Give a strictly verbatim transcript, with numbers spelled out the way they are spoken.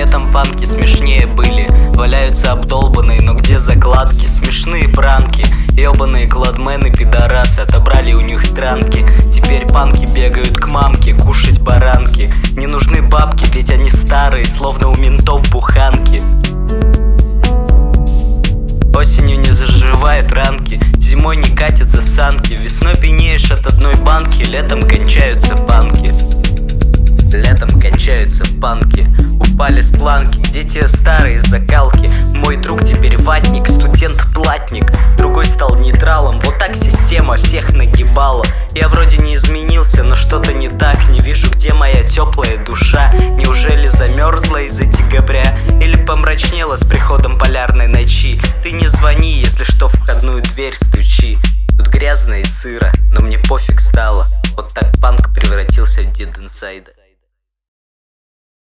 Летом панки смешнее были, валяются обдолбанные, но где закладки? Смешные пранки, ебаные кладмены, пидорасы, отобрали у них транки. Теперь панки бегают к мамке, кушать баранки. Не нужны бабки, ведь они старые, словно у ментов буханки. Осенью не заживают ранки, зимой не катятся санки. Весной пьянеешь от одной банки, летом кончаются панки. Летом кончаются панки. Упали с планки, где те старые закалки? Мой друг теперь ватник, студент-платник. Другой стал нейтралом, вот так система всех нагибала. Я вроде не изменился, но что-то не так. Не вижу, где моя теплая душа. Неужели замерзла из-за декабря? Или помрачнела с приходом полярной ночи? Ты не звони, если что, в входную дверь стучи. Тут грязно и сыро, но мне пофиг стало. Вот так панк превратился в Dead Inside.